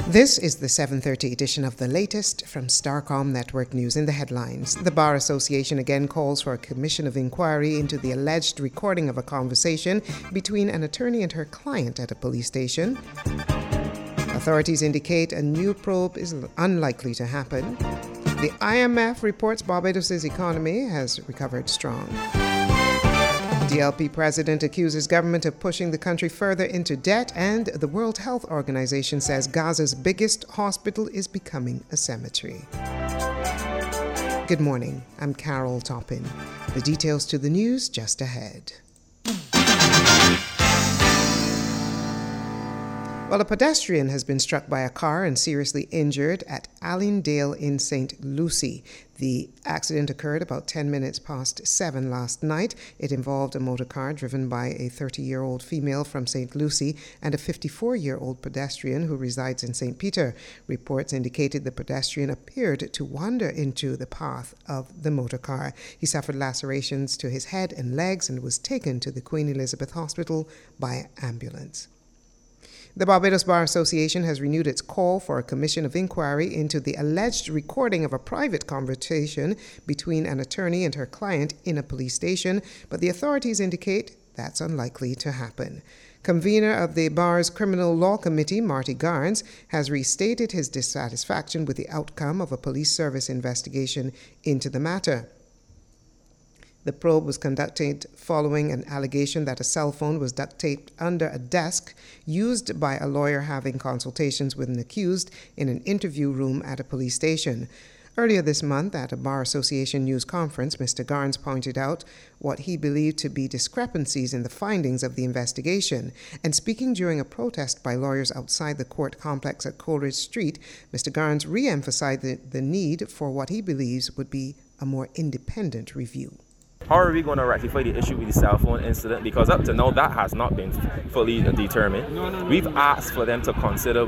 This is the 7:30 edition of the latest from Starcom Network News. In the headlines, the Bar Association again calls for a commission of inquiry into the alleged recording of a conversation between an attorney and her client at a police station. Authorities indicate a new probe is unlikely to happen. The IMF reports Barbados' economy has recovered strong. DLP president accuses government of pushing the country further into debt, and the World Health Organization says Gaza's biggest hospital is becoming a cemetery. Good morning, I'm Carol Toppin. The details to the news just ahead. Well, a pedestrian has been struck by a car and seriously injured at Allendale in St. Lucie. The accident occurred about 10 minutes past 7 last night. It involved a motor car driven by a 30-year-old female from St. Lucie and a 54-year-old pedestrian who resides in St. Peter. Reports indicated the pedestrian appeared to wander into the path of the motor car. He suffered lacerations to his head and legs and was taken to the Queen Elizabeth Hospital by ambulance. The Barbados Bar Association has renewed its call for a commission of inquiry into the alleged recording of a private conversation between an attorney and her client in a police station, but the authorities indicate that's unlikely to happen. Convener of the Bar's Criminal Law Committee, Marty Garnes, has restated his dissatisfaction with the outcome of a police service investigation into the matter. The probe was conducted following an allegation that a cell phone was duct taped under a desk used by a lawyer having consultations with an accused in an interview room at a police station. Earlier this month, at a Bar Association news conference, Mr. Garnes pointed out what he believed to be discrepancies in the findings of the investigation. And speaking during a protest by lawyers outside the court complex at Coleridge Street, Mr. Garnes re-emphasized the need for what he believes would be a more independent review. How are we going to rectify the issue with the cell phone incident? Because up to now, that has not been fully determined. We've asked for them to consider,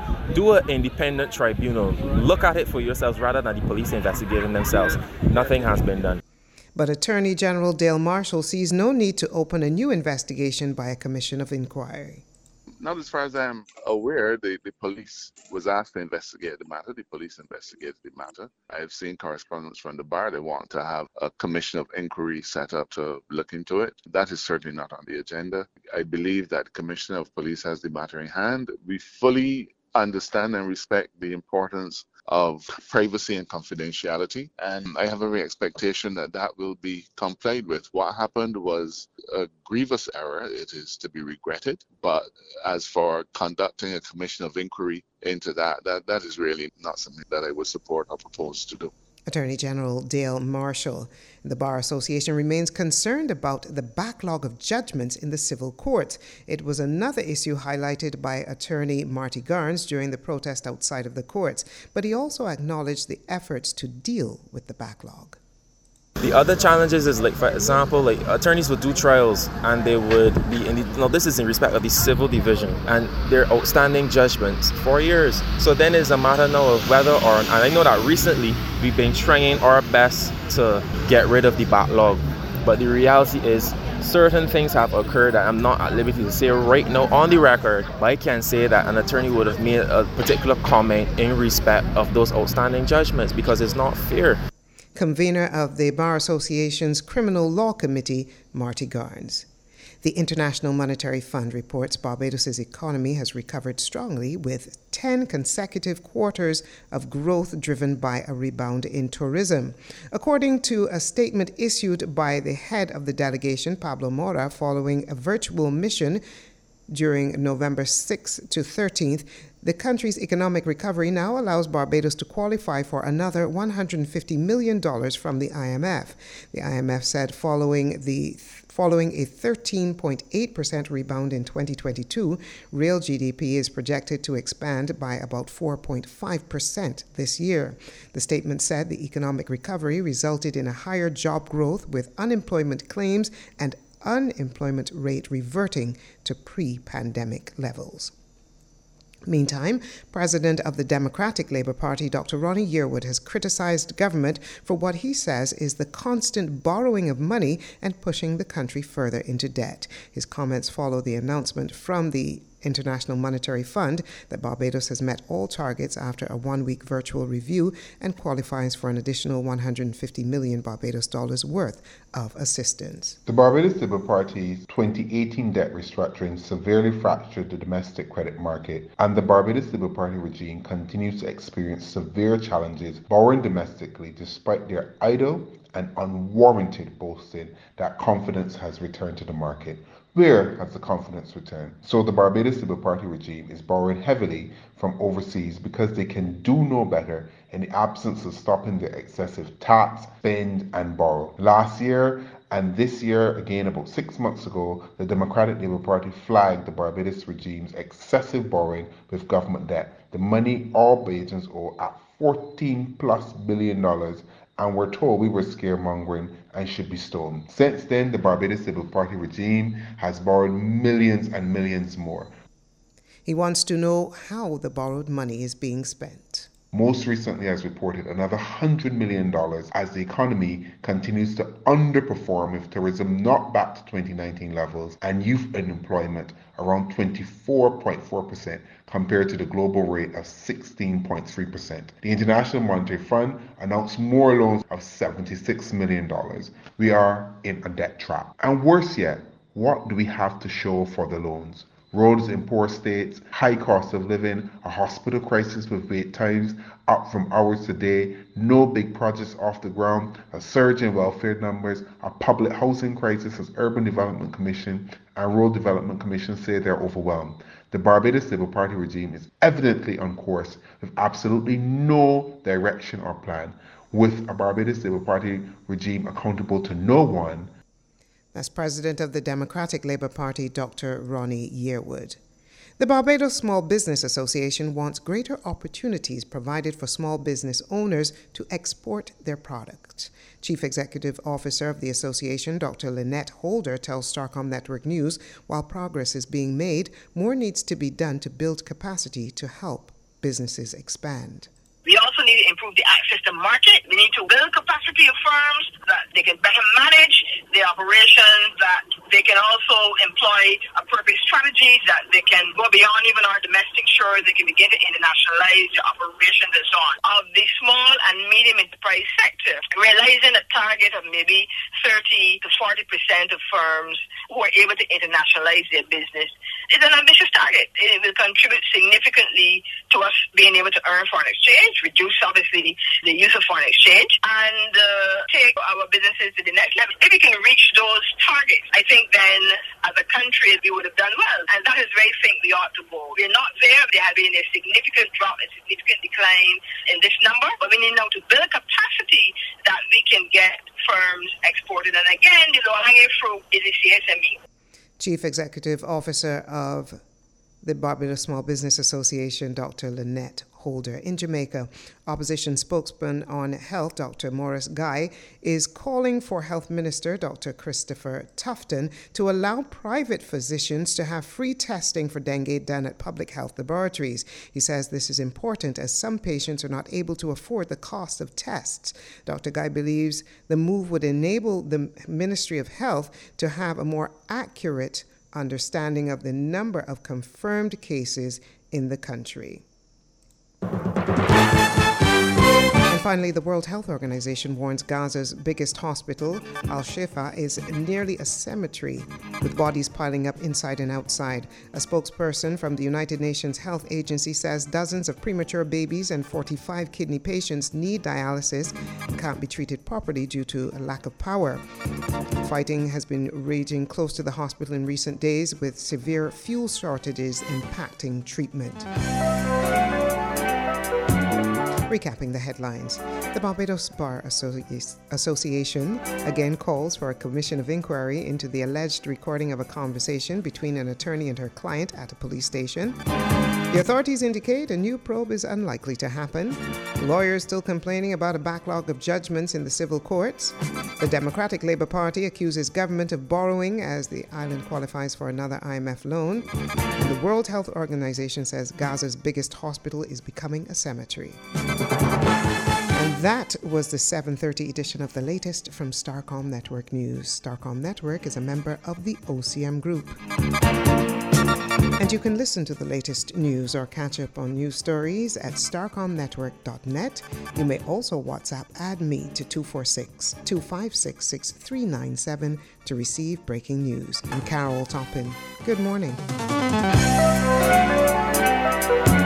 do an independent tribunal. Look at it for yourselves rather than the police investigating themselves. Nothing has been done. But Attorney General Dale Marshall sees no need to open a new investigation by a commission of inquiry. Not as far as I'm aware, the police was asked to investigate the matter. The police investigated the matter. I have seen correspondence from the bar. They want to have a commission of inquiry set up to look into it. That is certainly not on the agenda. I believe that the Commissioner of Police has the matter in hand. We fully understand and respect the importance of privacy and confidentiality, and I have every expectation that that will be complied with. What happened was a grievous error. It is to be regretted, but as for conducting a commission of inquiry into that is really not something that I would support or propose to do. Attorney General Dale Marshall. The Bar Association remains concerned about the backlog of judgments in the civil courts. It was another issue highlighted by attorney Marty Garnes during the protest outside of the courts, but he also acknowledged the efforts to deal with the backlog. The other challenges is, for example, attorneys would do trials and they would be this is in respect of the civil division, and their outstanding judgments for years. So then it's a matter now of whether and I know that recently we've been trying our best to get rid of the backlog, but the reality is certain things have occurred that I'm not at liberty to say right now on the record, but I can say that an attorney would have made a particular comment in respect of those outstanding judgments because it's not fair. Convener of the Bar Association's Criminal Law Committee, Marty Garnes. The International Monetary Fund reports Barbados' economy has recovered strongly with 10 consecutive quarters of growth driven by a rebound in tourism. According to a statement issued by the head of the delegation, Pablo Mora, following a virtual mission during November 6th to 13th, the country's economic recovery now allows Barbados to qualify for another $150 million from the IMF. The IMF said following a 13.8% rebound in 2022, real GDP is projected to expand by about 4.5% this year. The statement said the economic recovery resulted in a higher job growth with unemployment claims and unemployment rate reverting to pre-pandemic levels. Meantime, President of the Democratic Labour Party, Dr. Ronnie Yearwood, has criticized government for what he says is the constant borrowing of money and pushing the country further into debt. His comments follow the announcement from the International Monetary Fund that Barbados has met all targets after a one-week virtual review and qualifies for an additional 150 million Barbados dollars worth of assistance. The Barbados Labour Party's 2018 debt restructuring severely fractured the domestic credit market, and the Barbados Labour Party regime continues to experience severe challenges borrowing domestically despite their idle and unwarranted boasting that confidence has returned to the market. Where has the confidence returned? So the Barbados Labour Party regime is borrowing heavily from overseas because they can do no better in the absence of stopping their excessive tax, spend and borrow. Last year and this year, again about 6 months ago, the Democratic Labour Party flagged the Barbados regime's excessive borrowing with government debt. The money all Bajans owe at $14+ billion, and we're told we were scaremongering and should be stoned. Since then, the Barbados Labour Party regime has borrowed millions and millions more. He wants to know how the borrowed money is being spent. Most recently has reported another $100 million as the economy continues to underperform, with tourism not back to 2019 levels and youth unemployment around 24.4% compared to the global rate of 16.3%. The International Monetary Fund announced more loans of $76 million. We are in a debt trap. And worse yet, what do we have to show for the loans? Roads in poor states, high cost of living, a hospital crisis with wait times up from hours to day, no big projects off the ground, a surge in welfare numbers, a public housing crisis as Urban Development Commission and Road Development Commission say they're overwhelmed. The Barbados Labour Party regime is evidently on course with absolutely no direction or plan, with a Barbados Labour Party regime accountable to no one. That's President of the Democratic Labour Party, Dr. Ronnie Yearwood. The Barbados Small Business Association wants greater opportunities provided for small business owners to export their products. Chief Executive Officer of the association, Dr. Lynette Holder, tells Starcom Network News, while progress is being made, more needs to be done to build capacity to help businesses expand. We also need to improve the access to market. We need to build capacity of firms that they can better manage their operations, that they can also employ appropriate strategies, that they can go beyond even our domestic shores. They can begin to internationalize their operations and so on. Of the small and medium enterprise sector, realizing a target of maybe 30 to 40% of firms who are able to internationalize their business is an ambitious target. It will contribute significantly to us being able to earn foreign exchange, reduce obviously the use of foreign exchange, and take our businesses to the next level. If we can reach those targets, I think then as a country we would have done well. And that is where I think we ought to go. We're not there. There has been a significant drop, a significant decline in this number, but we need now to build capacity that we can get firms exported. And again, the low-hanging fruit is the CSME. Chief Executive Officer of the Barbados Small Business Association, Dr. Lynette Holder. In Jamaica, opposition spokesman on health, Dr. Maurice Guy, is calling for Health Minister Dr. Christopher Tufton to allow private physicians to have free testing for dengue done at public health laboratories. He says this is important as some patients are not able to afford the cost of tests. Dr. Guy believes the move would enable the Ministry of Health to have a more accurate understanding of the number of confirmed cases in the country. And finally, the World Health Organization warns Gaza's biggest hospital, Al-Shifa, is nearly a cemetery, with bodies piling up inside and outside. A spokesperson from the United Nations Health Agency says dozens of premature babies and 45 kidney patients need dialysis and can't be treated properly due to a lack of power. Fighting has been raging close to the hospital in recent days, with severe fuel shortages impacting treatment. Recapping the headlines. The Barbados Bar Association again calls for a commission of inquiry into the alleged recording of a conversation between an attorney and her client at a police station. The authorities indicate a new probe is unlikely to happen. Lawyers still complaining about a backlog of judgments in the civil courts. The Democratic Labour Party accuses government of borrowing as the island qualifies for another IMF loan. And the World Health Organization says Gaza's biggest hospital is becoming a cemetery. And that was the 7:30 edition of the latest from Starcom Network News. Starcom Network is a member of the OCM Group. And you can listen to the latest news or catch up on news stories at starcomnetwork.net. You may also WhatsApp Add Me to 246-256-6397 to receive breaking news. I'm Carol Toppin. Good morning.